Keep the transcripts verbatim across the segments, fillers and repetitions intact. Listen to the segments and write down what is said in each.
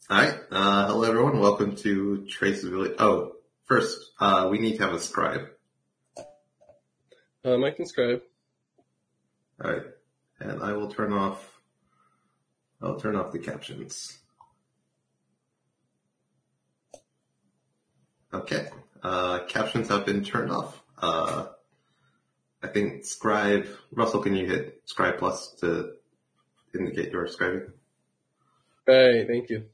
All right. Uh, hello, everyone. Welcome to Traceability. Oh, first, uh, we need to have a scribe. Um, I can scribe. All right. And I will turn off, I'll turn off the captions. Okay. Uh, captions have been turned off. Uh, I think scribe, Russell, can you hit scribe plus to indicate you're scribing? Right, thank you.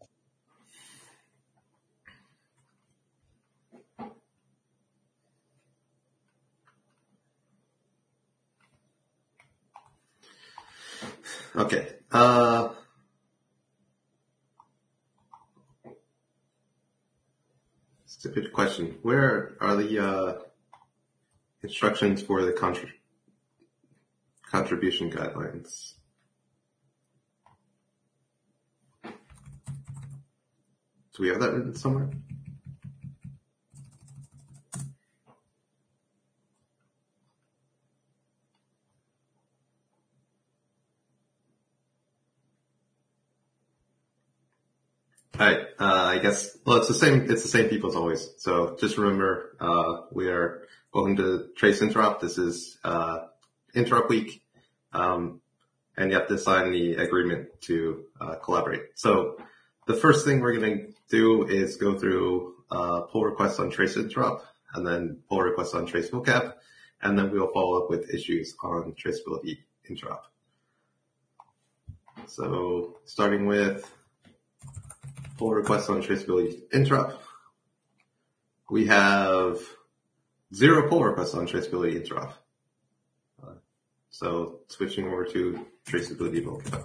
Okay. Uh, stupid question. Where are the uh, instructions for the contra- contribution guidelines? Do we have that written somewhere? All right. Uh, I guess, well, it's the same, it's the same people as always. So just remember, uh, we are welcome to Trace Interop. This is, uh, Interop week. Um, and you have to sign the agreement to, uh, collaborate. So the first thing we're going to do is go through, uh, pull requests on Trace Interop and then pull requests on Trace Vocab. And then we'll follow up with issues on Traceability Interop. So starting with, pull requests on Traceability Interop. We have zero pull requests on Traceability Interop. Uh, so switching over to Traceability Vocab.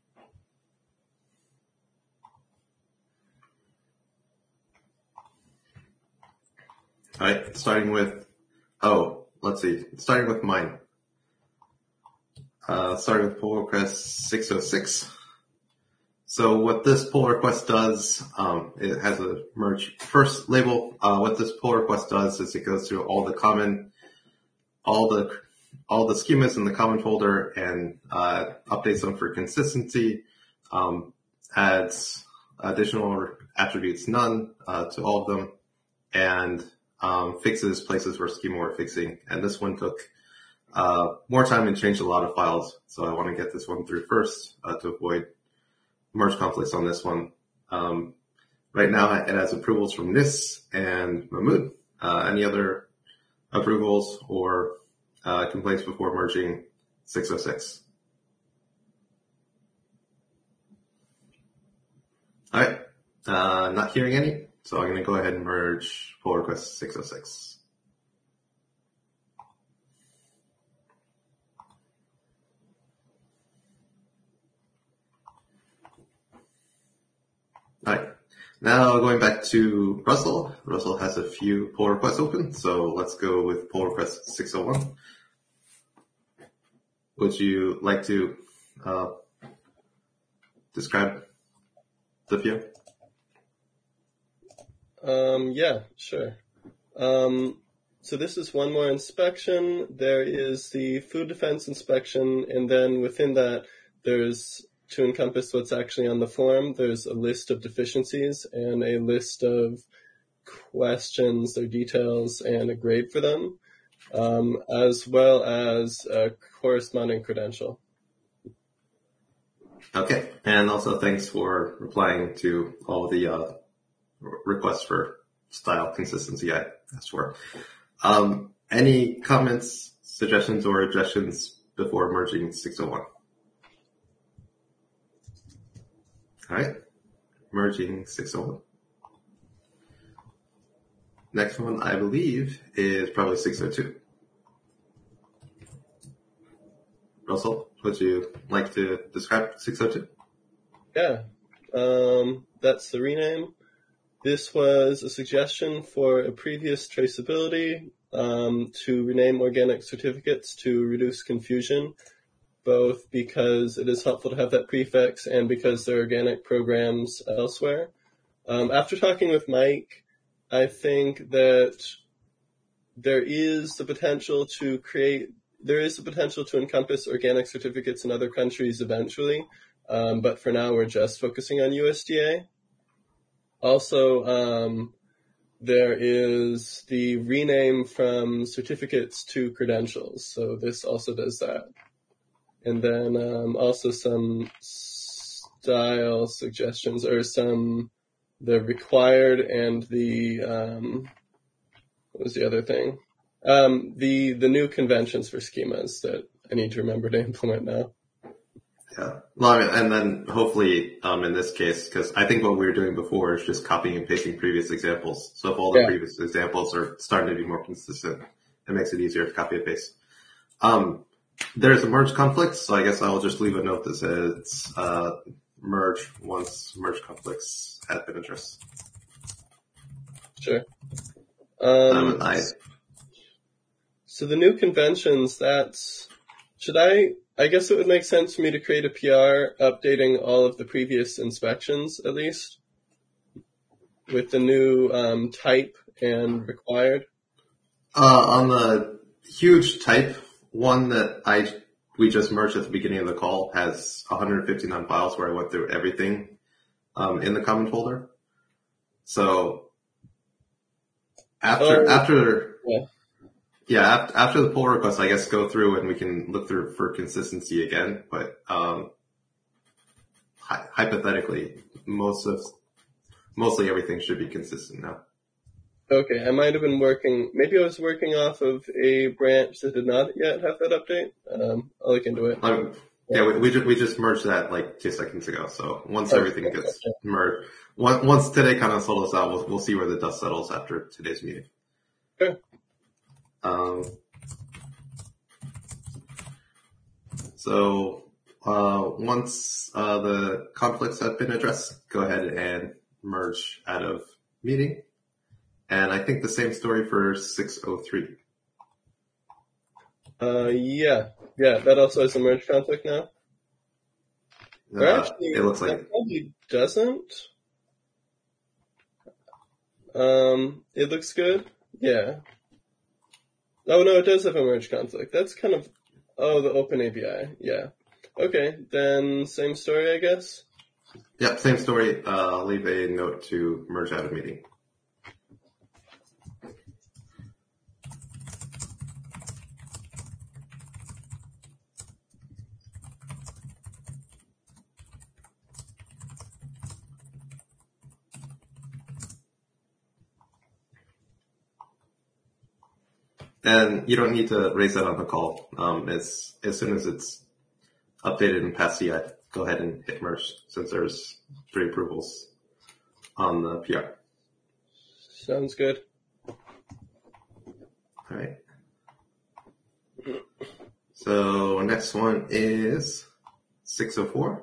All right, starting with, oh, let's see, starting with mine. Uh, starting with pull request six oh six. So what this pull request does, um, it has a merge first label. Uh, what this pull request does is it goes through all the common, all the, all the schemas in the common folder and, uh, updates them for consistency, um, adds additional attributes none, uh, to all of them and, um, fixes places where schema were fixing. And this one took, uh, more time and changed a lot of files. So I want to get this one through first, uh, to avoid merge conflicts on this one. Um, right now it has approvals from Nis and Mahmood. Uh, any other approvals or uh, complaints before merging six oh six? All right. Uh, not hearing any, so I'm going to go ahead and merge pull request six oh six. All right. Now going back to Russell. Russell has a few pull requests open, so let's go with pull request six oh one. Would you like to uh, describe the few? Um, yeah, sure. Um, so this is one more inspection. There is the food defense inspection, and then within that, there's, to encompass what's actually on the form, there's a list of deficiencies and a list of questions or details and a grade for them, um, as well as a corresponding credential. Okay, and also thanks for replying to all the uh, requests for style consistency I asked for. Um, any comments, suggestions, or objections before merging six oh one? All right, merging six oh one. Next one, I believe, is probably six oh two. Russell, would you like to describe six oh two? Yeah, um, that's the rename. This was a suggestion for a previous traceability um, to rename organic certificates to reduce confusion, both because it is helpful to have that prefix and because there are organic programs elsewhere. Um, after talking with Mike, I think that there is the potential to create, there is the potential to encompass organic certificates in other countries eventually, um, but for now we're just focusing on U S D A. Also, um, there is the rename from certificates to credentials. So this also does that. And then um, also some style suggestions, or some, the required and the, um, what was the other thing? Um, the, the new conventions for schemas that I need to remember to implement now. Yeah. Well, I mean, and then hopefully, um, in this case, because I think what we were doing before is just copying and pasting previous examples. So if all the Yeah. previous examples are starting to be more consistent, it makes it easier to copy and paste. Um, there's a merge conflict, so I guess I'll just leave a note that says, uh, merge once merge conflicts have been addressed. Sure. Um, Um, I, so the new conventions, that's, should I, I guess it would make sense for me to create a P R updating all of the previous inspections, at least, with the new um, type and required. uh, on the huge type one that I, we just merged at the beginning of the call has one hundred fifty-nine files where I went through everything, um, in the common folder. So after, Oh, after, yeah. yeah, after, after the pull request, I guess go through and we can look through for consistency again, but, um, hy- hypothetically, most of, mostly everything should be consistent now. Okay, I might have been working, maybe I was working off of a branch that did not yet have that update. Um, I'll look into it. Um, yeah, we, we just, we just merged that like two seconds ago. So once Oh, everything gets merged, once, once today kind of settles out, we'll, we'll see where the dust settles after today's meeting. Sure. Um, so, uh, once, uh, the conflicts have been addressed, go ahead and merge out of meeting. And I think the same story for six oh three. Uh, yeah. Yeah, that also has a merge conflict now. Or Uh, actually, it looks that like, probably doesn't. Um, it looks good. Yeah. Oh no, it does have a merge conflict. That's kind of, oh, the open A P I. Yeah. Okay, then same story, I guess. yep, same story. Uh, I'll leave a note to merge out of meeting. And you don't need to raise that on the call. Um, as, as soon as it's updated and passed C I, go ahead and hit merge since there's three approvals on the P R. Sounds good. All right. So next one is six oh four.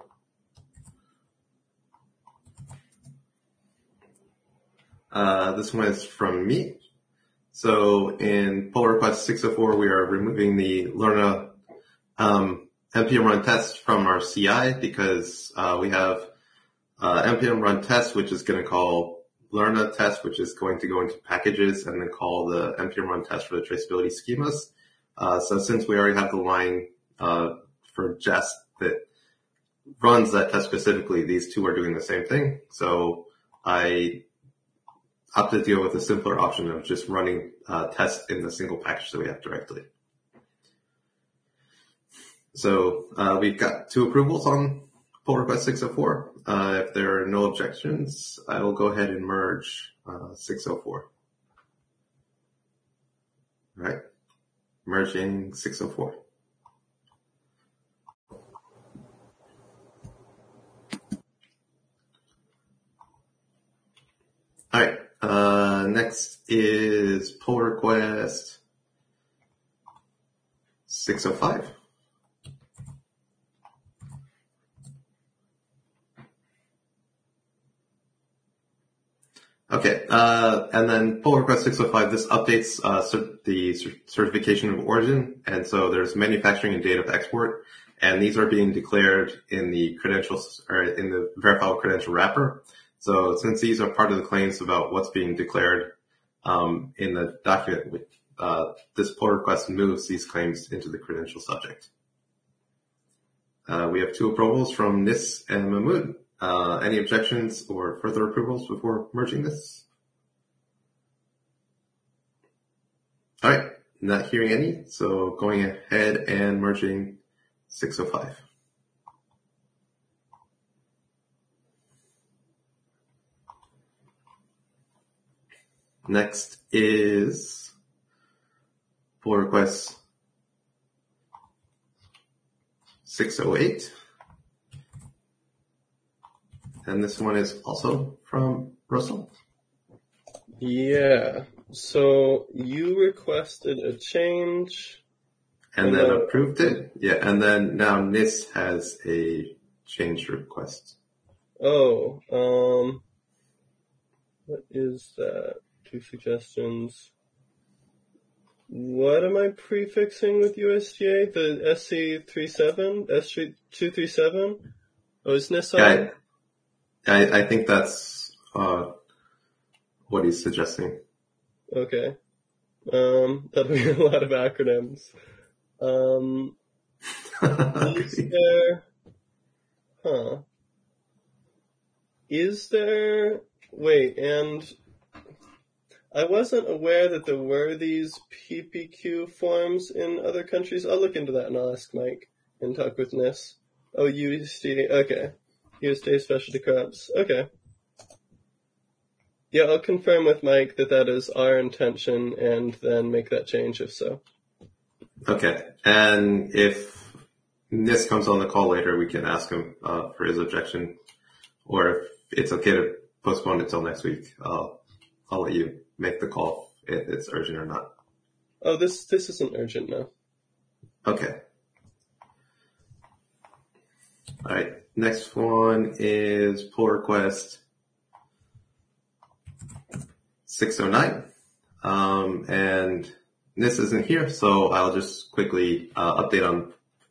Uh, this one is from me. So in pull request six oh four, we are removing the Lerna um, N P M run test from our C I because uh, we have uh, N P M run test, which is going to call Lerna test, which is going to go into packages and then call the N P M run test for the traceability schemas. Uh, so since we already have the line uh, for Jest that runs that test specifically, these two are doing the same thing. So I opted to deal with a simpler option of just running uh, tests in the single package that we have directly. So uh, we've got two approvals on pull request six oh four. Uh, if there are no objections, I will go ahead and merge uh, six oh four. All right, merging six oh four. All right, uh, next is pull request six oh five. Okay, uh, and then pull request six oh five, this updates uh, cert- the cert- certification of origin, and so there's manufacturing and date of export, and these are being declared in the credentials, or in the verifiable credential wrapper. So since these are part of the claims about what's being declared um, in the document, uh, this pull request moves these claims into the credential subject. Uh, we have two approvals from Nis and Mahmood. Uh, any objections or further approvals before merging this? All right, not hearing any, so going ahead and merging six oh five. Next is pull request six oh eight. And this one is also from Russell. Yeah. So you requested a change. And, and then uh, approved it. Yeah. And then now N I S has a change request. Oh, um, what is that? Two suggestions. What am I prefixing with U S G A? The S C thirty-seven? S C two thirty-seven? Oh, is N I S on? Yeah, I, I think that's, uh, what he's suggesting. Okay. Um, that'll be a lot of acronyms. Um, is there, huh. Is there, wait, and I wasn't aware that there were these P P Q forms in other countries. I'll look into that and I'll ask Mike and talk with N I S. Oh, U S D A, okay. U S D A specialty crops, okay. Yeah, I'll confirm with Mike that that is our intention and then make that change if so. Okay, and if N I S comes on the call later, we can ask him uh, for his objection, or if it's okay to postpone it till next week, I'll, I'll let you make the call if it's urgent or not. Oh, this this isn't urgent now. Okay. All right, next one is pull request six oh nine, um, and N I S isn't here, so I'll just quickly uh, update on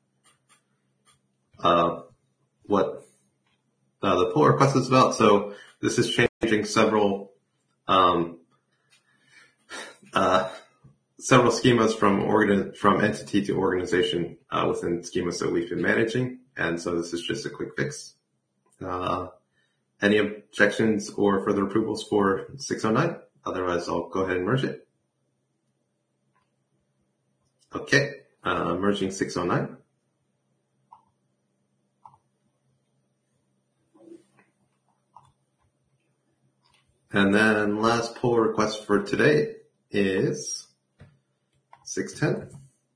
uh, what uh, the pull request is about. So this is changing several um, uh, several schemas from organ from entity to organization uh, within schemas that we've been managing, and so this is just a quick fix. Uh, any objections or further approvals for six oh nine? Otherwise, I'll go ahead and merge it. Okay, uh, merging six oh nine. And then last pull request for today is six ten.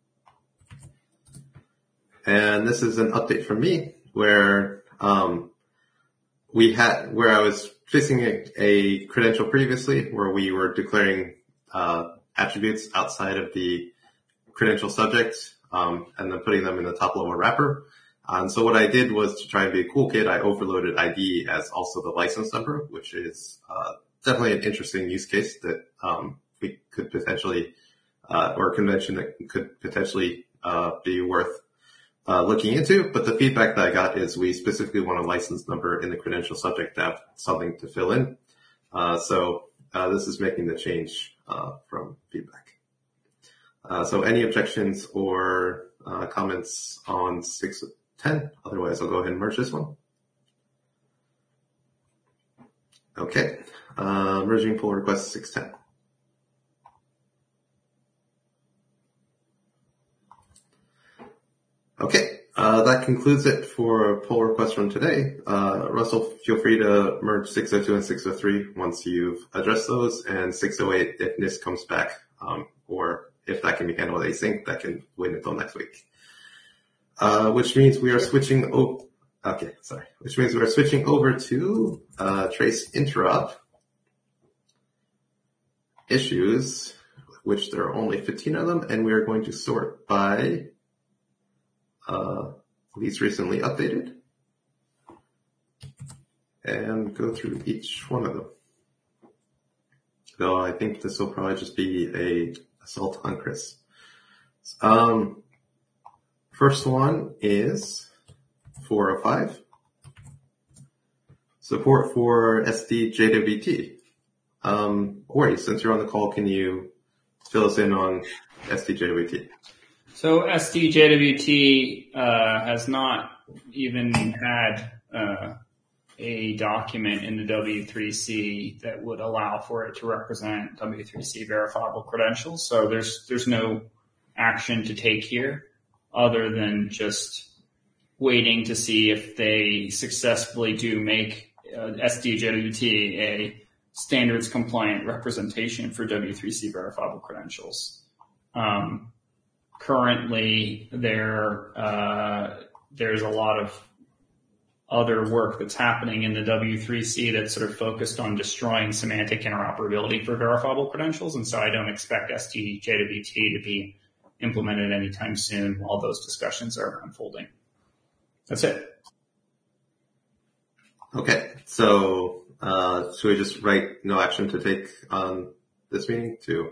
And this is an update from me where um, we had, where I was fixing a, a credential previously where we were declaring uh, attributes outside of the credential subject um, and then putting them in the top level wrapper. And so what I did was to try and be a cool kid, I overloaded I D as also the license number, which is uh, definitely an interesting use case that um, we could potentially, uh, or a convention that could potentially uh, be worth uh, looking into. But the feedback that I got is we specifically want a license number in the credential subject to have something to fill in. Uh, so uh, this is making the change uh, from feedback. Uh, so any objections or uh, comments on six ten? Otherwise, I'll go ahead and merge this one. Okay, uh, merging pull request six ten. Okay, uh, that concludes it for pull requests from today. Uh, Russell, feel free to merge six oh two and six oh three once you've addressed those, and six oh eight if N I S comes back, um, or if that can be handled async, that can wait until next week. Uh, which means we are switching, oh, okay, sorry. Which means we are switching over to, uh, trace interop issues, which there are only fifteen of them, and we are going to sort by, uh, least recently updated and go through each one of them. Though I think this will probably just be a assault on Chris. Um, First one is four oh five. Support for S D J W T. Um, Ori, since you're on the call, can you fill us in on S D J W T? So S D J W T uh, has not even had uh, a document in the W three C that would allow for it to represent W three C verifiable credentials. So there's there's no action to take here other than just waiting to see if they successfully do make uh, S D J W T a standards compliant representation for W three C verifiable credentials. Um, currently, there uh, there's a lot of other work that's happening in the W three C that's sort of focused on destroying semantic interoperability for verifiable credentials, and so I don't expect S D J W T to be implemented anytime soon while those discussions are unfolding. That's it. Okay, so uh, should we just write no action to take on this meeting to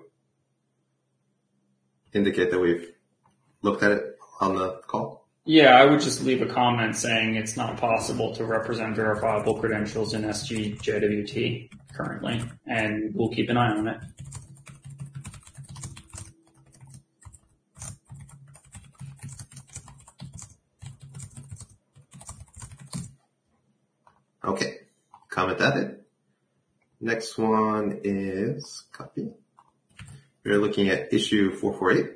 indicate that we've looked at it on the call? Yeah, I would just leave a comment saying it's not possible to represent verifiable credentials in S D J W T currently, and we'll keep an eye on it. Okay, comment added. Next one is copy. We're looking at issue four forty-eight.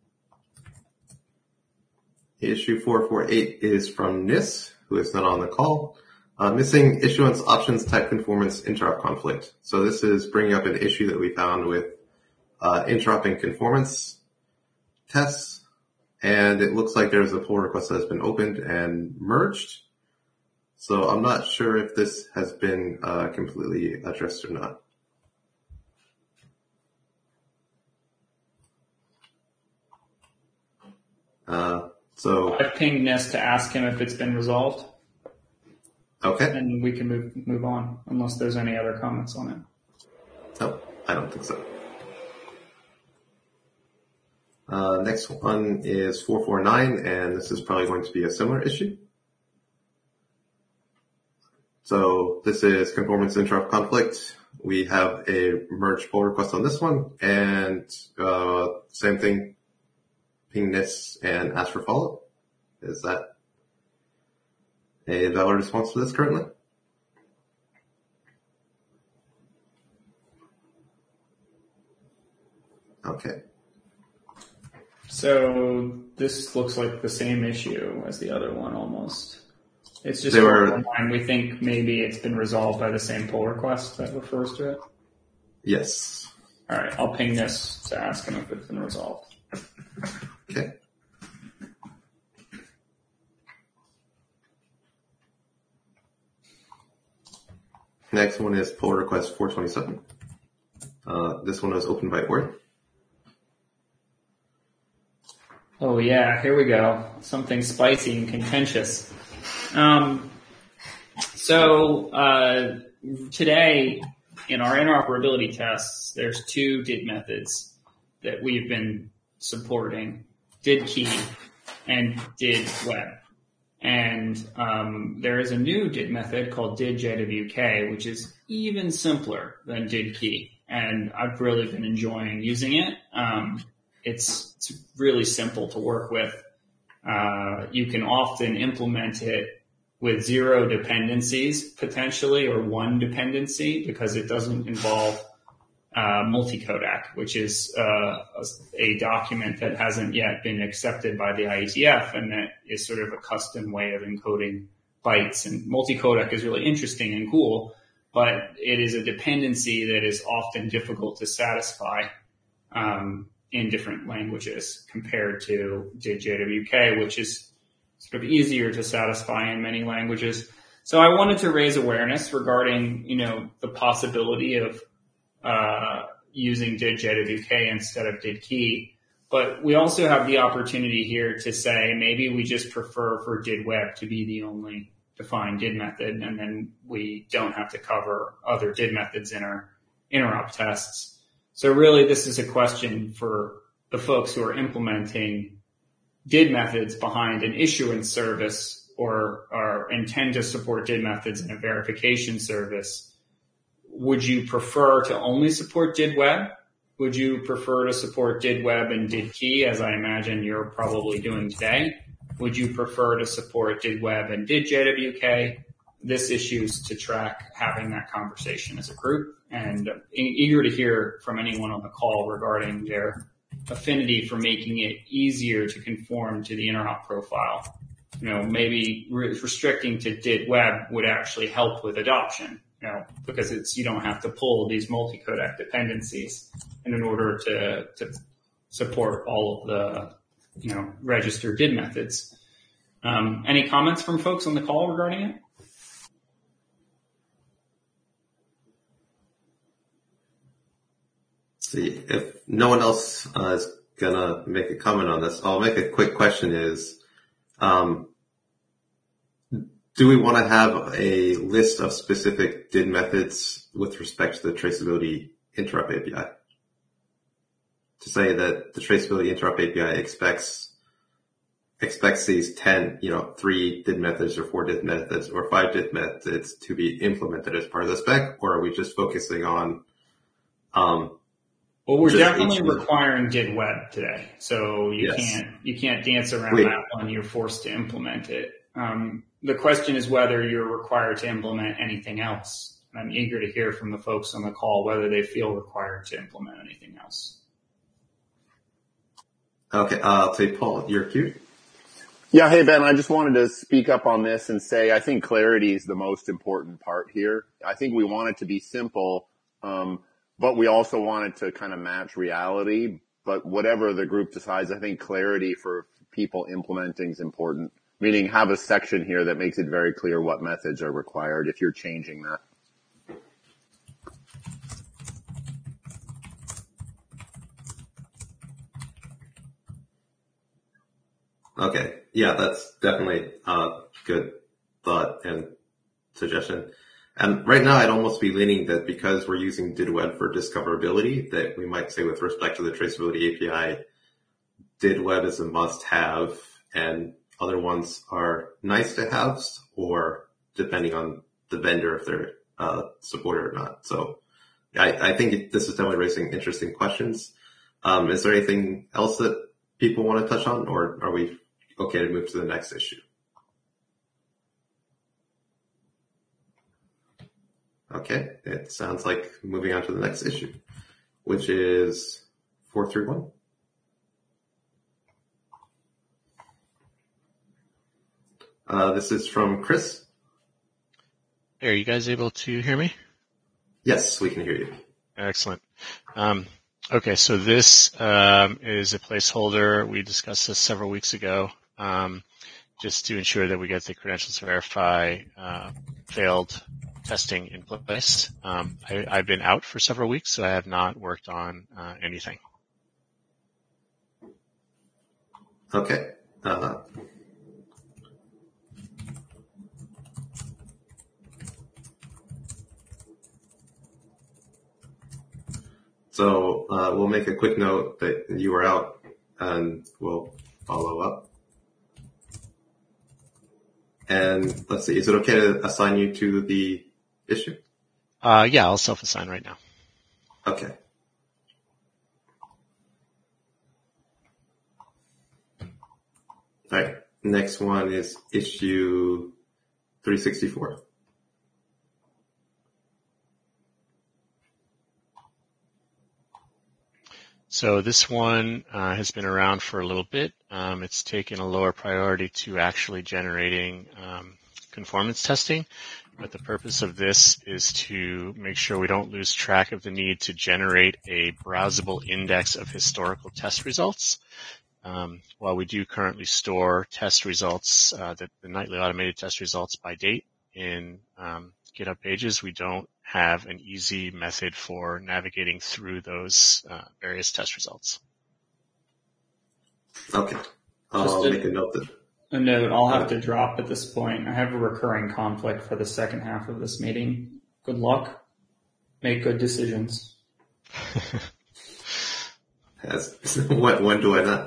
Issue four forty-eight is from N I S, who is not on the call. Uh, missing issuance options type conformance interop conflict. So this is bringing up an issue that we found with uh, interop and conformance tests. And it looks like there's a pull request that has been opened and merged. So I'm not sure if this has been uh, completely addressed or not. Uh, so I've pinged N I S to ask him if it's been resolved. Okay. And we can move move on unless there's any other comments on it. No, I don't think so. Uh, next one is four forty-nine, and this is probably going to be a similar issue. So this is conformance interop conflict. We have a merge pull request on this one, and uh, same thing, ping N I S and ask for follow-up. Is that a valid response to this currently? Okay. So this looks like the same issue as the other one almost. It's just They were, we think maybe it's been resolved by the same pull request that refers to it. Yes. All right, I'll ping this to ask him if it's been resolved. Okay. Next one is pull request four twenty-seven. Uh, this one was opened by Ori. Oh yeah, here we go. Something spicy and contentious. Um, so uh, today in our interoperability tests, there's two D I D methods that we've been supporting: D I D key and D I D web. And um, there is a new D I D method called D I D J W K, which is even simpler than D I D key, and I've really been enjoying using it. Um, it's, it's really simple to work with. Uh, you can often implement it with zero dependencies potentially, or one dependency, because it doesn't involve uh, multi-codec, which is uh, a, a document that hasn't yet been accepted by the I E T F, and that is sort of a custom way of encoding bytes. And multi-codec is really interesting and cool, but it is a dependency that is often difficult to satisfy um, in different languages compared to D I D J W K, which is sort of easier to satisfy in many languages. So I wanted to raise awareness regarding, you know, the possibility of uh using D I D J W K instead of D I D key. But we also have the opportunity here to say maybe we just prefer for D I D web to be the only defined D I D method, and then we don't have to cover other D I D methods in our interop tests. So really this is a question for the folks who are implementing D I D methods behind an issuance service, or, or intend to support D I D methods in a verification service. Would you prefer to only support D I D web? Would you prefer to support D I D web and D I D key, as I imagine you're probably doing today? Would you prefer to support D I D web and D I D J W K? this issues to track having that conversation as a group, and eager to hear from anyone on the call regarding their affinity for making it easier to conform to the interop profile. You know, maybe restricting to D I D web would actually help with adoption, you know, because it's, you don't have to pull these multi-codec dependencies and in order to, to support all of the, you know, registered D I D methods. Um, any comments from folks on the call regarding it? See, if no one else uh, is gonna make a comment on this, I'll make a quick question is, um, do we want to have a list of specific D I D methods with respect to the traceability interop A P I? To say that the traceability interop A P I expects expects these ten, you know, three D I D methods or four D I D methods or five D I D methods to be implemented as part of the spec, or are we just focusing on um Well, we're definitely H T M L requiring D I D web today, so you Yes. can't you can't dance around Wait. that one. You're forced to implement it. Um, the question is whether you're required to implement anything else. And I'm eager to hear from the folks on the call whether they feel required to implement anything else. Okay, uh, I'll say Paul, you're cute. Yeah, hey Ben, I just wanted to speak up on this and say I think clarity is the most important part here. I think we want it to be simple, um, but we also want it to kind of match reality. But whatever the group decides, I think clarity for people implementing is important. Meaning have a section here that makes it very clear what methods are required if you're changing that. Okay, yeah, that's definitely a good thought and suggestion. And right now I'd almost be leaning that because we're using D I D web for discoverability, that we might say with respect to the traceability A P I, D I D web is a must have and other ones are nice to haves, or depending on the vendor if they're uh, supported or not. So I, I think it, this is definitely raising interesting questions. Um, is there anything else that people want to touch on, or are we okay to move to the next issue? Okay, it sounds like moving on to the next issue, which is four three one. Uh, this is from Chris. Hey, are you guys able to hear me? Yes, we can hear you. Excellent. Um, okay, so this um, is a placeholder. We discussed this several weeks ago, um, just to ensure that we get the credentials verify uh, failed testing in place. Um, I, I've been out for several weeks, so I have not worked on uh, anything. Okay. Uh, so uh, we'll make a quick note that you were out, and we'll follow up. And let's see, is it okay to assign you to the issue? Uh, yeah, I'll self-assign right now. Okay. All right. Next one is issue three sixty-four. So this one uh, has been around for a little bit. Um, it's taken a lower priority to actually generating um, conformance testing, but the purpose of this is to make sure we don't lose track of the need to generate a browsable index of historical test results. Um, while we do currently store test results, uh, the, the nightly automated test results by date in um, GitHub Pages, we don't have an easy method for navigating through those uh, various test results. Okay. I'll Just a- make a note that. A note, I'll have to drop at this point. I have a recurring conflict for the second half of this meeting. Good luck. Make good decisions. As, when, when do I not?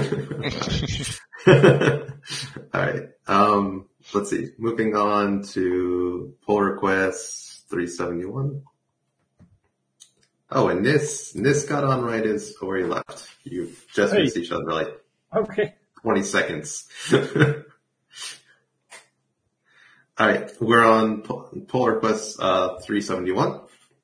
All right. Um, let's see. Moving on to pull request three seventy-one. Oh, and Nis, Nis got on right as Corey left. You just Hey. missed each other like Okay. twenty seconds. All right, we're on pull request uh, three seventy-one.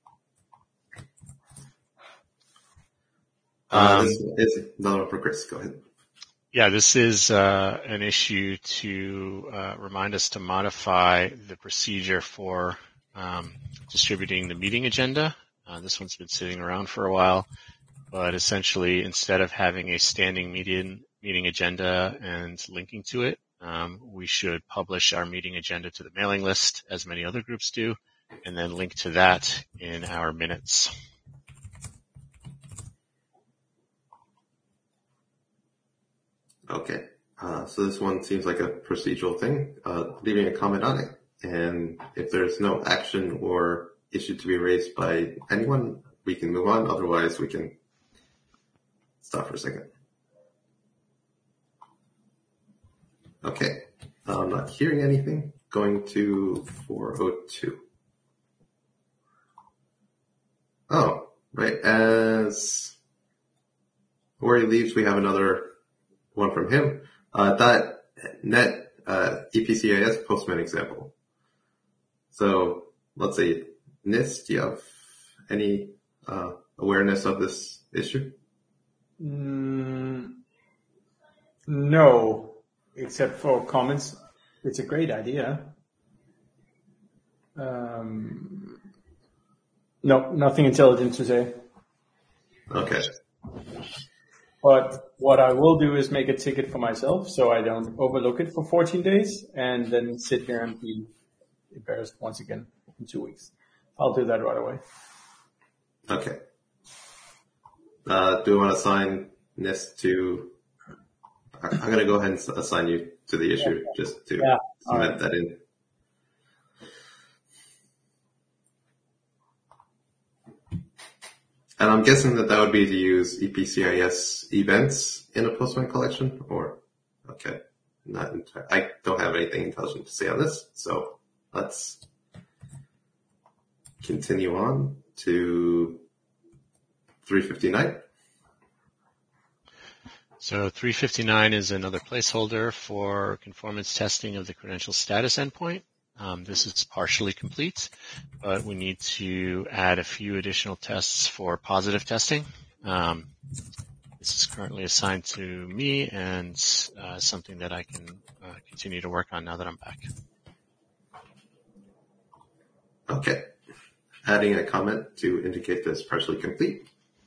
Uh, Um, this is another one for Chris. Go ahead. Yeah, this is uh, an issue to uh, remind us to modify the procedure for um, distributing the meeting agenda. Uh, this one's been sitting around for a while, but essentially instead of having a standing meeting, meeting agenda and linking to it, um, we should publish our meeting agenda to the mailing list, as many other groups do, and then link to that in our minutes. Okay, uh, so this one seems like a procedural thing, uh, leaving a comment on it. And if there's no action or issue to be raised by anyone, we can move on. Otherwise, we can stop for a second. Okay, I'm not hearing anything. Going to four oh two. Oh, right. As Ori leaves, we have another one from him. Uh, that net uh, E P C I S Postman example. So let's say N I S T, do you have any uh, awareness of this issue? Mm, no, except for comments. It's a great idea. Um, no, nothing intelligent to say. Okay. But what I will do is make a ticket for myself so I don't overlook it for fourteen days and then sit here and be embarrassed once again in two weeks. I'll do that right away. Okay. Uh, do we want to assign N I S to, I'm going to go ahead and assign you to the issue yeah. just to yeah. cement right. that in. And I'm guessing that that would be to use E P C I S events in a Postman collection, or, okay, not entirely. I don't have anything intelligent to say on this, so let's continue on to three fifty-nine. So three fifty-nine is another placeholder for conformance testing of the credential status endpoint. Um, this is partially complete, but we need to add a few additional tests for positive testing. Um, this is currently assigned to me and uh, something that I can uh, continue to work on now that I'm back. Okay. Adding a comment to indicate this partially complete.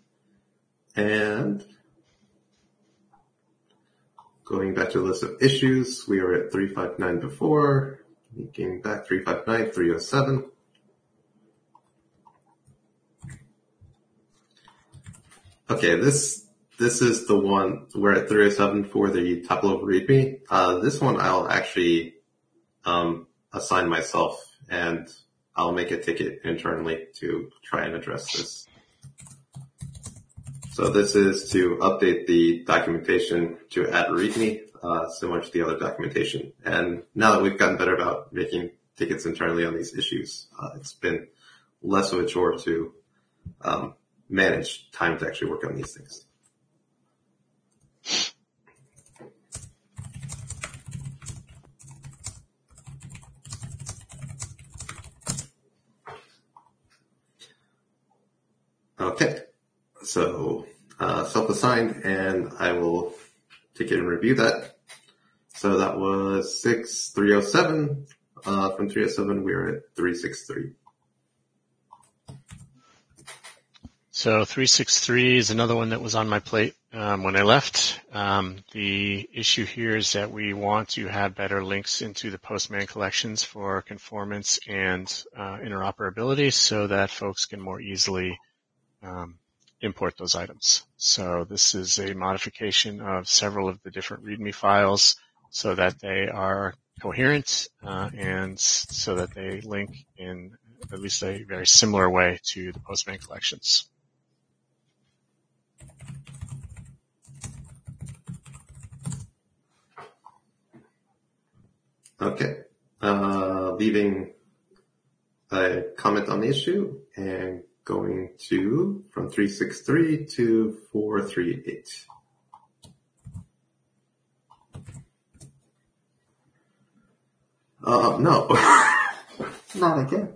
And going back to the list of issues, we were at three fifty-nine before. Getting back three fifty-nine, three oh seven. Okay, this this is the one we're at three oh seven for the tuple over README. Uh, this one I'll actually um, assign myself, and I'll make a ticket internally to try and address this. So this is to update the documentation to add README, uh, similar to the other documentation. And now that we've gotten better about making tickets internally on these issues, uh, it's been less of a chore to um, manage time to actually work on these things. Okay, so uh, self-assigned, and I will take it and review that. So that was six three oh seven. Uh, from three oh seven, we are at three sixty-three. So three sixty-three is another one that was on my plate um, when I left. Um, the issue here is that we want to have better links into the Postman collections for conformance and uh, interoperability so that folks can more easily um, import those items. So this is a modification of several of the different README files so that they are coherent uh, and so that they link in at least a very similar way to the Postman collections. Okay. Uh, leaving a comment on the issue and going to from three sixty-three to four thirty-eight. Uh, no. Not again.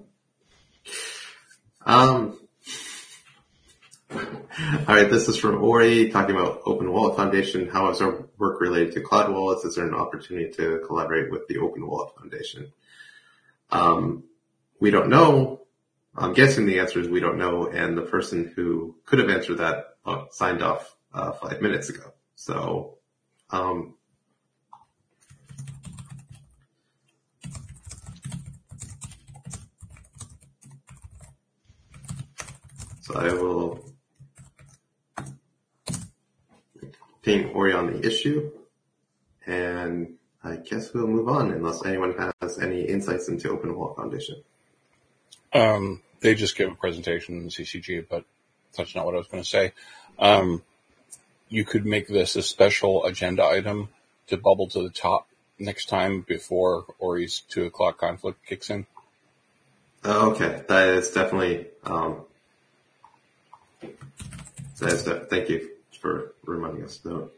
Um, alright, this is from Ori talking about Open Wallet Foundation. How is our work related to Cloud Wallets? Is there an opportunity to collaborate with the Open Wallet Foundation? Um, we don't know. I'm guessing the answer is we don't know, and the person who could have answered that uh, signed off uh, five minutes ago. So, um, so I will ping Ori on the issue, and I guess we'll move on unless anyone has any insights into Open Wallet Foundation. Um, they just gave a presentation in C C G, but that's not what I was going to say. Um, you could make this a special agenda item to bubble to the top next time before Ori's two o'clock conflict kicks in. Oh, okay, that is definitely, um, that is de- thank you for reminding us though.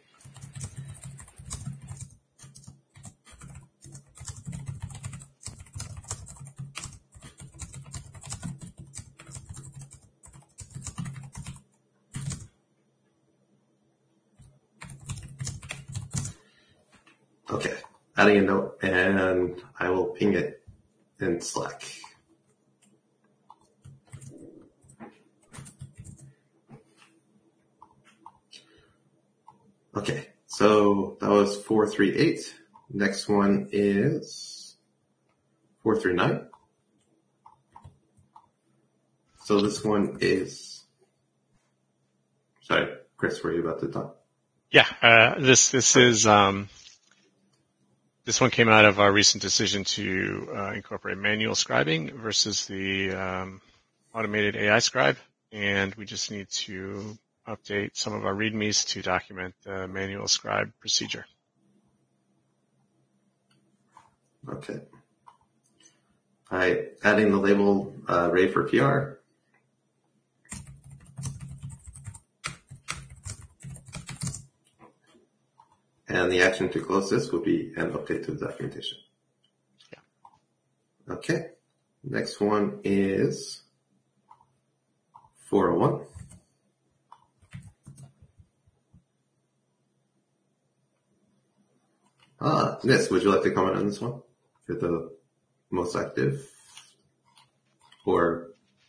Okay, adding a note, and I will ping it in Slack. Okay, so that was four three eight. Next one is four three nine. So this one is, sorry, Chris, were you about to talk? Yeah, uh, this this is um, this one came out of our recent decision to uh, incorporate manual scribing versus the um, automated A I scribe, and we just need to update some of our readmes to document the manual scribe procedure. Okay. By adding the label uh, ready for P R. And the action to close this will be an update to the documentation. Yeah. Okay. Next one is four oh one. Ah, Nis, would you like to comment on this one? You're the most active. Or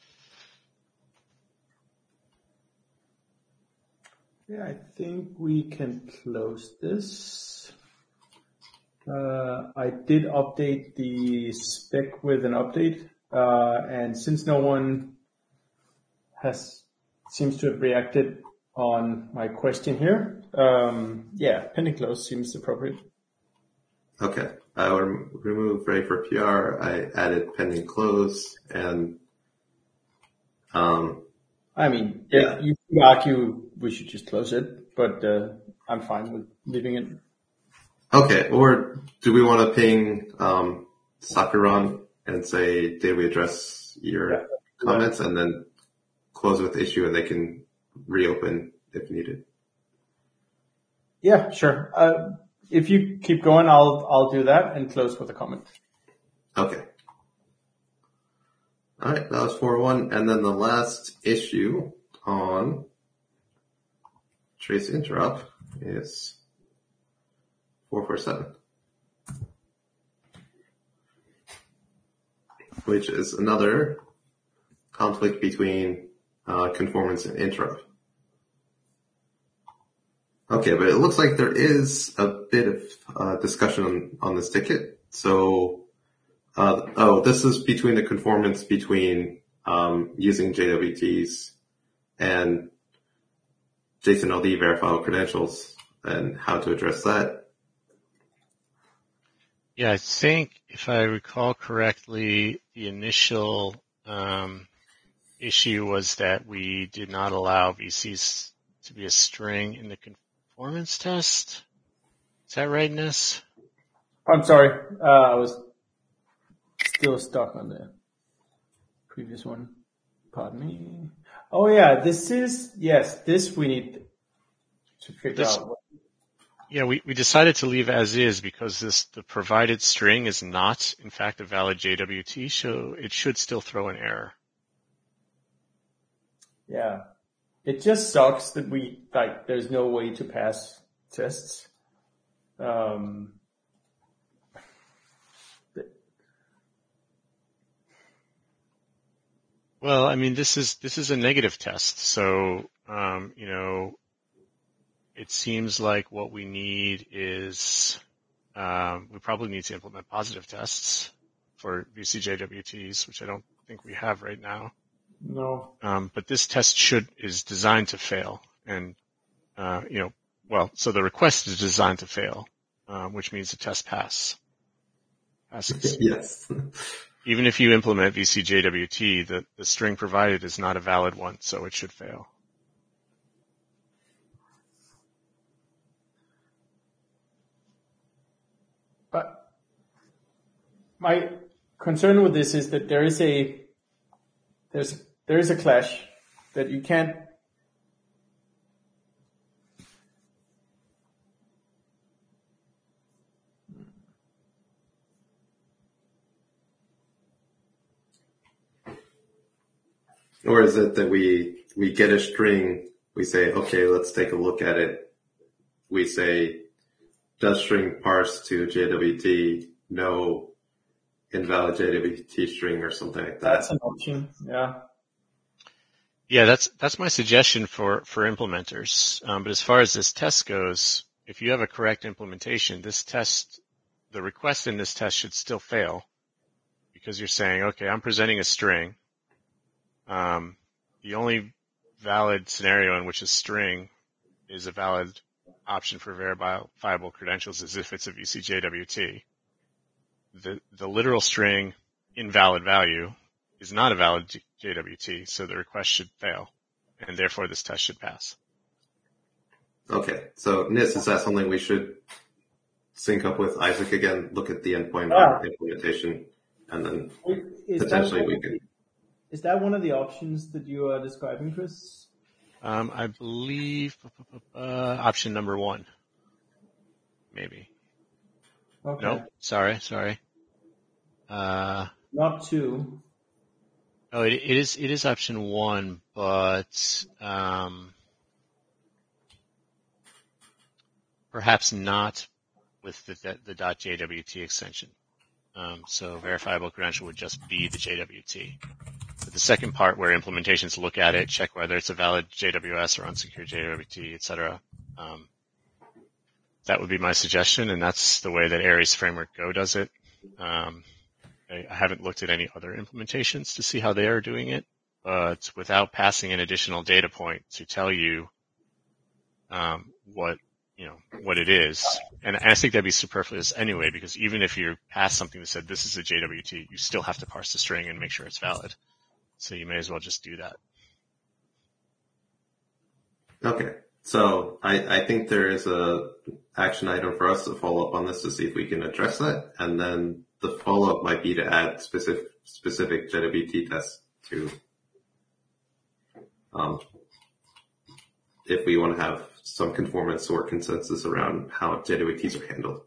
Yeah, I think we can close this. Uh, I did update the spec with an update, uh, and since no one has seems to have reacted on my question here, um, yeah, pending close seems appropriate. Okay. I will remove ready for P R. I added pending close, and um, I mean, yeah, you could argue we should just close it, but uh, I'm fine with leaving it. Okay. Or do we want to ping um, Sakuran and say, did we address your Yeah. comments, and then close with issue, and they can reopen if needed? Yeah, sure. Uh, if you keep going, I'll I'll do that and close with a comment. Okay. All right, that was four oh one, and then the last issue on trace interrupt is four four seven, which is another conflict between uh, conformance and interrupt. Okay, but it looks like there is a bit of uh, discussion on, on this ticket. So, uh, oh, this is between the conformance between um, using J W Ts and JSON L D verifiable credentials and how to address that. Yeah, I think if I recall correctly, the initial um, issue was that we did not allow V Cs to be a string in the conformance test. Is that right, Nis? I'm sorry, uh, I was still stuck on the previous one. Pardon me. Oh yeah, this is, yes, this we need to figure This- out. Yeah, we, we decided to leave as is because this the provided string is not, in fact, a valid J W T, so it should still throw an error. Yeah. It just sucks that we, like, there's no way to pass tests. Um, Well, I mean, this is this is a negative test, so um, you know, it seems like what we need is um, we probably need to implement positive tests for V C J W Ts, which I don't think we have right now. no. Um, but this test should is designed to fail, and uh, you know, well, so the request is designed to fail, um, which means the test pass passes. Yes. Even if you implement V C J W T, the, the string provided is not a valid one, so it should fail. But my concern with this is that there is a, there's, there is a clash that you can't, Or is it that we, we get a string, we say, okay, let's take a look at it. We say, does string parse to J W T? No, invalid J W T string or something like that. that's an option. Yeah. Yeah, that's that's my suggestion for for implementers. Um, but as far as this test goes, if you have a correct implementation, this test, the request in this test should still fail because you're saying, okay, I'm presenting a string. Um, the only valid scenario in which a string is a valid option for verifiable credentials is if it's a V C J W T. The, the literal string invalid value is not a valid J W T, so the request should fail, and therefore this test should pass. Okay, so Nis, is that something we should sync up with Isaac again, look at the endpoint Ah. implementation, and then Is potentially that, we can... is that one of the options that you are describing, Chris? Um, I believe uh, option number one, maybe. Okay. No, sorry, sorry. Uh, Not two. oh, it, it is it is option one, but um, perhaps not with the the, the .jwt extension. Um, so verifiable credential would just be the J W T. But the second part, where implementations look at it, check whether it's a valid J W S or unsecured J W T, et cetera. Um, that would be my suggestion, and that's the way that Aries Framework Go does it. Um, I, I haven't looked at any other implementations to see how they are doing it, but without passing an additional data point to tell you um, what you know what it is, and I think that'd be superfluous anyway, because even if you pass something that said this is a J W T, you still have to parse the string and make sure it's valid. So you may as well just do that. Okay, so I, I think there is a action item for us to follow up on this to see if we can address that, and then the follow-up might be to add specific specific J W T tests to, um, if we want to have some conformance or consensus around how J W Ts are handled.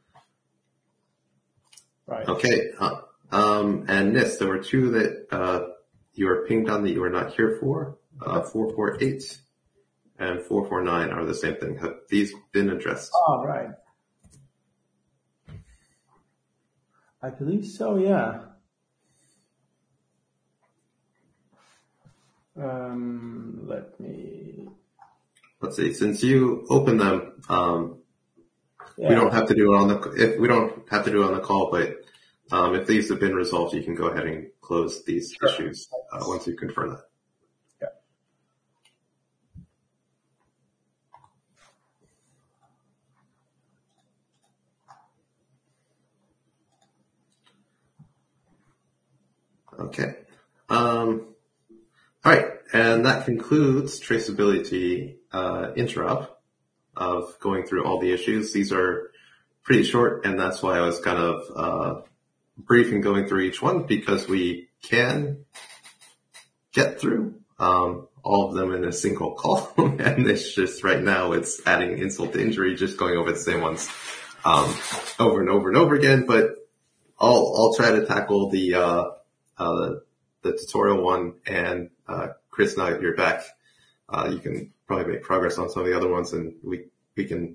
Right. Okay, uh, um, and Nis, there were two that uh, you were pinged on that you were not here for. Uh, four four eight and four four nine are the same thing. Have these been addressed? Oh, right. I believe so, yeah. Um, let me... Let's see. Since you opened them, um, Yeah. we don't have to do it on the if we don't have to do it on the call, but um, if these have been resolved, you can go ahead and close these Sure. issues uh, once you confirm that. Okay. Um, all right, and that concludes traceability uh, interop of going through all the issues. These are pretty short, and that's why I was kind of uh, brief in going through each one, because we can get through um, all of them in a single column, and it's just right now it's adding insult to injury, just going over the same ones um, over and over and over again. But I'll I'll try to tackle the uh, uh, the tutorial one, and uh, Chris, now that you're back, uh, you can probably make progress on some of the other ones, and we we can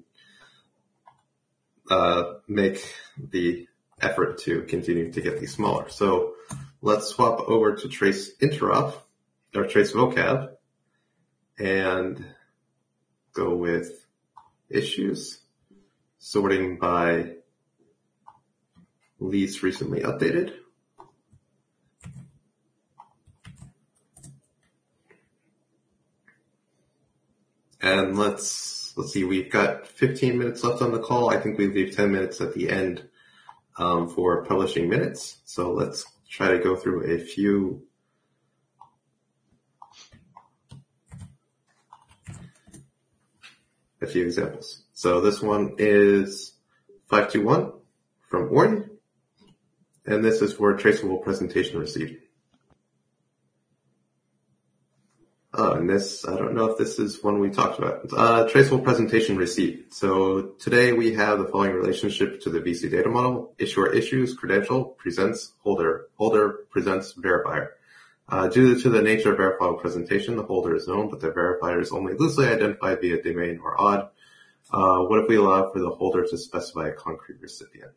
uh, make the effort to continue to get these smaller. So let's swap over to trace interop or trace vocab and go with issues, sorting by least recently updated. And let's, let's see, we've got fifteen minutes left on the call. I think we leave ten minutes at the end um, for publishing minutes. So let's try to go through a few a few examples. So this one is five two one from Ori, and this is for traceable presentation received. Oh, and this, I don't know if this is one we talked about. Uh, traceable presentation received. So today we have the following relationship to the V C data model. Issuer issues, credential, presents, holder, holder, presents, verifier. Uh, due to the nature of verifiable presentation, the holder is known, but the verifier is only loosely identified via domain or odd. Uh, what if we allow for the holder to specify a concrete recipient?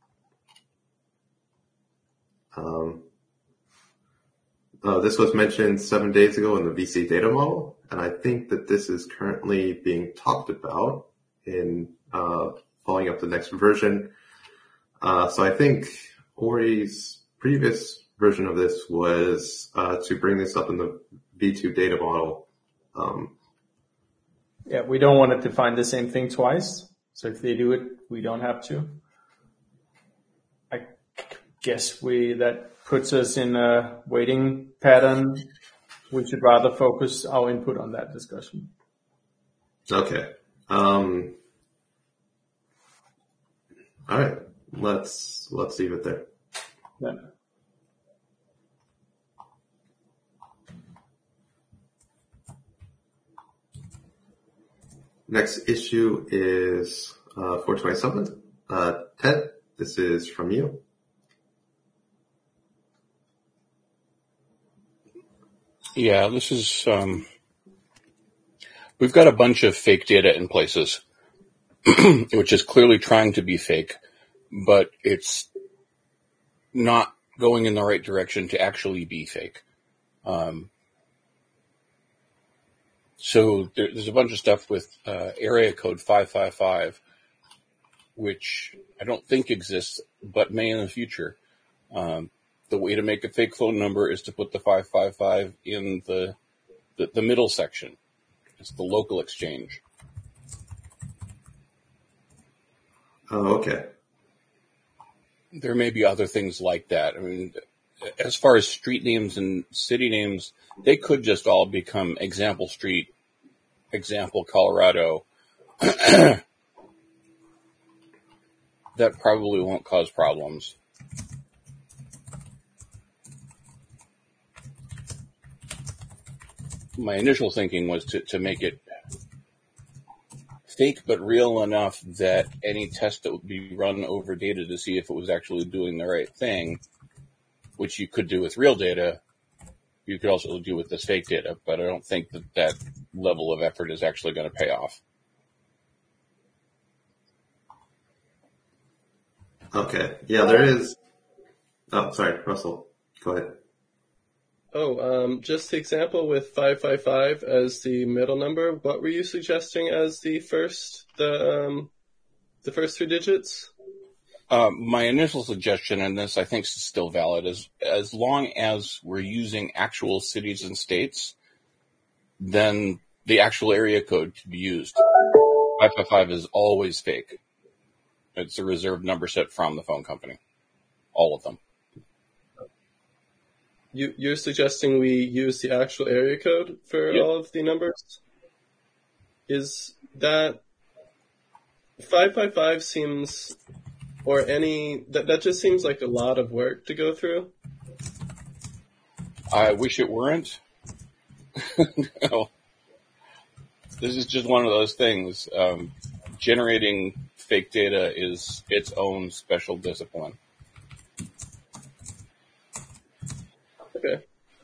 Um, uh, this was mentioned seven days ago in the V C data model, and I think that this is currently being talked about in uh, following up the next version. Uh, so I think Ori's previous version of this was uh, to bring this up in the V two data model. Um, Yeah, we don't want to define the same thing twice. So if they do it, we don't have to. I guess we, that puts us in a waiting pattern. We should rather focus our input on that discussion. Okay. Um, all right. Let's, let's leave it there. Yeah. Next issue is uh, four twenty-seven. Uh, Ted, this is from you. Yeah, this is, um, we've got a bunch of fake data in places, which is clearly trying to be fake, but it's not going in the right direction to actually be fake. Um, so there, there's a bunch of stuff with uh, area code five five five, which I don't think exists, but may in the future. Um, the way to make a fake phone number is to put the five five five in the, the, the middle section. It's the local exchange. Oh, okay. There may be other things like that. I mean, as far as street names and city names, they could just all become example street, example Colorado. That probably won't cause problems. My initial thinking was to, to make it fake but real enough that any test that would be run over data to see if it was actually doing the right thing, which you could do with real data, you could also do with this fake data, but I don't think that that level of effort is actually going to pay off. Okay. Yeah, there is. Oh, sorry, Russell. Go ahead. Oh, um, just the example with five five five as the middle number. What were you suggesting as the first, the um, the first three digits? Uh, my initial suggestion, and this I think is still valid, is as long as we're using actual cities and states, then the actual area code can be used. five five five is always fake. It's a reserved number set from the phone company. All of them. You, you're suggesting we use the actual area code for Yep. all of the numbers? Is that five five five seems, or any, that, that just seems like a lot of work to go through. I wish it weren't. No. This is just one of those things. Um, generating fake data is its own special discipline. Okay.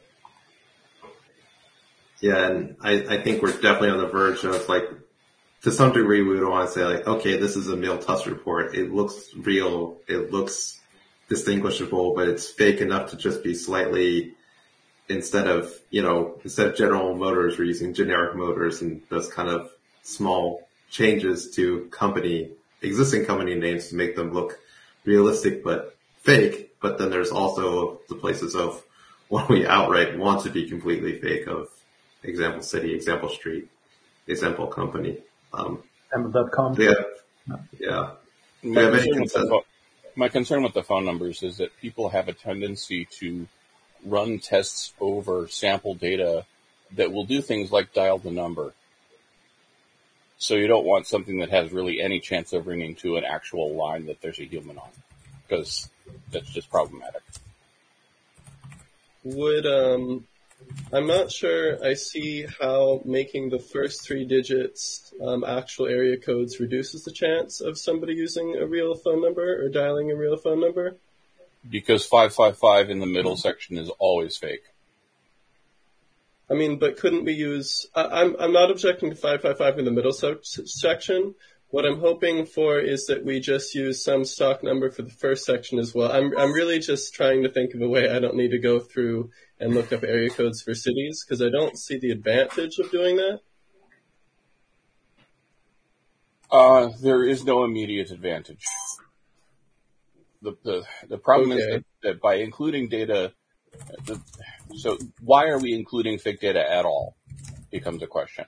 Yeah, and I, I think we're definitely on the verge of like, to some degree we would want to say like, okay, this is a Mail Tusk report. It looks real. It looks distinguishable, but it's fake enough to just be slightly, instead of, you know, instead of General Motors, we're using generic motors and those kind of small changes to company, existing company names to make them look realistic but fake. But then there's also the places of when we outright want to be completely fake, of example city, example street, example company. Um, Amazon dot com. yeah, yeah. Do My you have any concern, with the consent? phone, my concern with the phone numbers is that people have a tendency to run tests over sample data that will do things like dial the number. So you don't want something that has really any chance of ringing to an actual line that there's a human on, because that's just problematic. Would, um, I'm not sure I see how making the first three digits um, actual area codes reduces the chance of somebody using a real phone number or dialing a real phone number. Because five five five in the middle section is always fake. I mean, but couldn't we use, I, I'm, I'm not objecting to five five five in the middle so, section. What I'm hoping for is that we just use some stock number for the first section as well. I'm, I'm really just trying to think of a way I don't need to go through and look up area codes for cities, because I don't see the advantage of doing that. Uh, there is no immediate advantage. The, the, the problem Okay. is that, that by including data, the, so why are we including fake data at all becomes a question.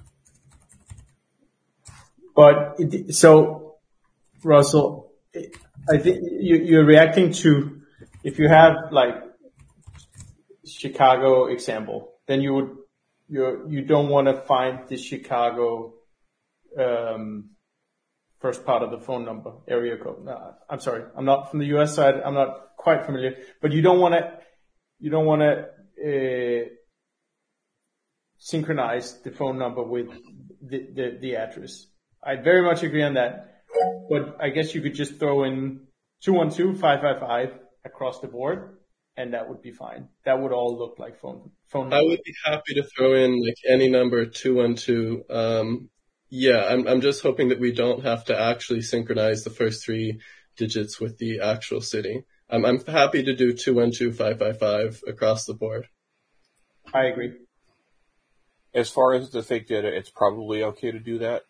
But it, so, Russell, I think you, you're reacting to, if you have like Chicago example, then you would, you you don't want to find the Chicago um, first part of the phone number, area code. No, I'm sorry, I'm not from the U S side. I'm not quite familiar, but you don't want to, you don't want to uh, synchronize the phone number with the, the the address. I very much agree on that, but I guess you could just throw in two one two, five five five across the board, and that would be fine. That would all look like phone phone I number. would be happy to throw in like any number two one two. Um, yeah, I'm, I'm just hoping that we don't have to actually synchronize the first three digits with the actual city. I'm, I'm happy to do two one two, five five five across the board. I agree. As far as the fake data, it's probably okay to do that.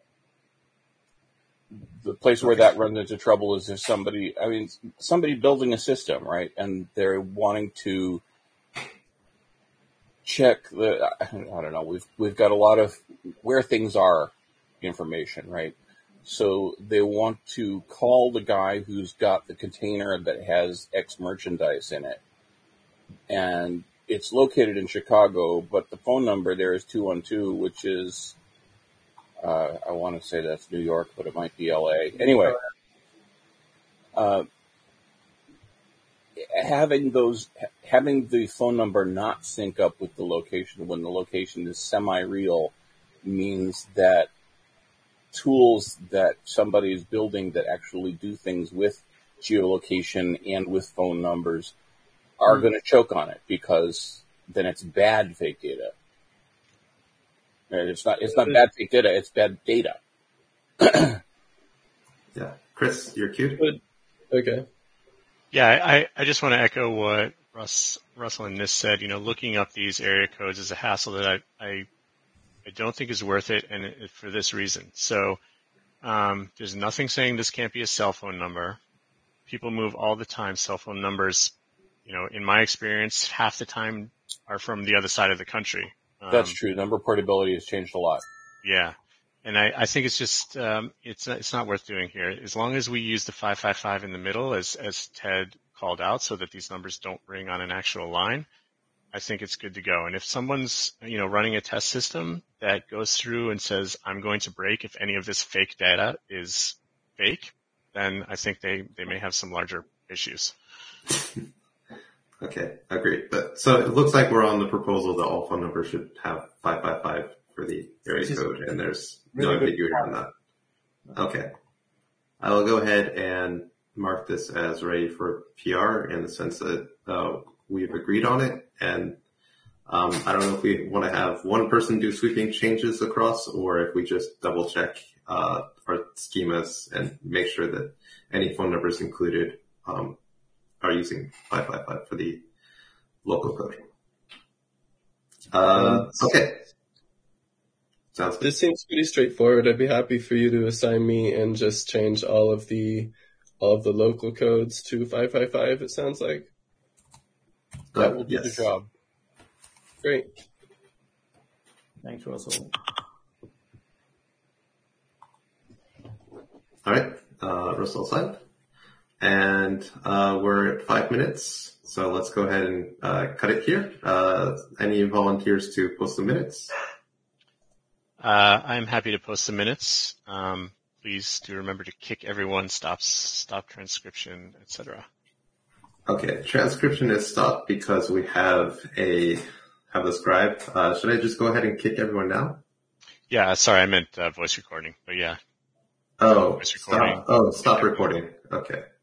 The place where that runs into trouble is if somebody, I mean, somebody building a system, right? And they're wanting to check the, I don't know, we've, we've got a lot of where things are information, right? So they want to call the guy who's got the container that has X merchandise in it. And it's located in Chicago, but the phone number there is two one two, which is, Uh, I want to say that's New York, but it might be L A. Anyway, uh, having those, having the phone number not sync up with the location when the location is semi-real means that tools that somebody is building that actually do things with geolocation and with phone numbers are mm-hmm. going to choke on it, because then it's bad fake data. It's not, it's not bad fake data, it's bad data. Yeah. Chris, you're cute. Okay. Yeah, I, I just want to echo what Russ, Russell and Nis said. You know, looking up these area codes is a hassle that I, I, I don't think is worth it, and it, for this reason. So, um, there's nothing saying this can't be a cell phone number. People move all the time. Cell phone numbers, you know, in my experience, half the time are from the other side of the country. Um, That's true. Number portability has changed a lot. Yeah. And I, I think it's just, um, it's, it's not worth doing here. As long as we use the five five five in the middle, as, as Ted called out, so that these numbers don't ring on an actual line, I think it's good to go. And if someone's, you know, running a test system that goes through and says, I'm going to break if any of this fake data is fake, then I think they, they may have some larger issues. Okay, agreed. But so it looks like we're on the proposal that all phone numbers should have five five five for the area code, and there's no really good. ambiguity on that. Okay. I will go ahead and mark this as ready for P R in the sense that uh, we've agreed on it. And um, I don't know if we want to have one person do sweeping changes across, or if we just double check uh, our schemas and make sure that any phone numbers included um, are using five five five for the local code. Uh, okay. Sounds good. This seems pretty straightforward. I'd be happy for you to assign me and just change all of the all of the local codes to five five five, it sounds like. That will do yes. the job. Great. Thanks, Russell. All right. Uh, Russell signed. And uh, we're at five minutes. So let's go ahead and uh, cut it here. Uh, any volunteers to post the minutes? Uh, I'm happy to post the minutes. Um, please do remember to kick everyone, stop, stop transcription, et cetera. Okay, transcription is stopped because we have a have the scribe. Uh, should I just go ahead and kick everyone now? Yeah, sorry, I meant uh, voice recording, but yeah. Oh, Voice recording. stop. Oh, stop recording. Okay.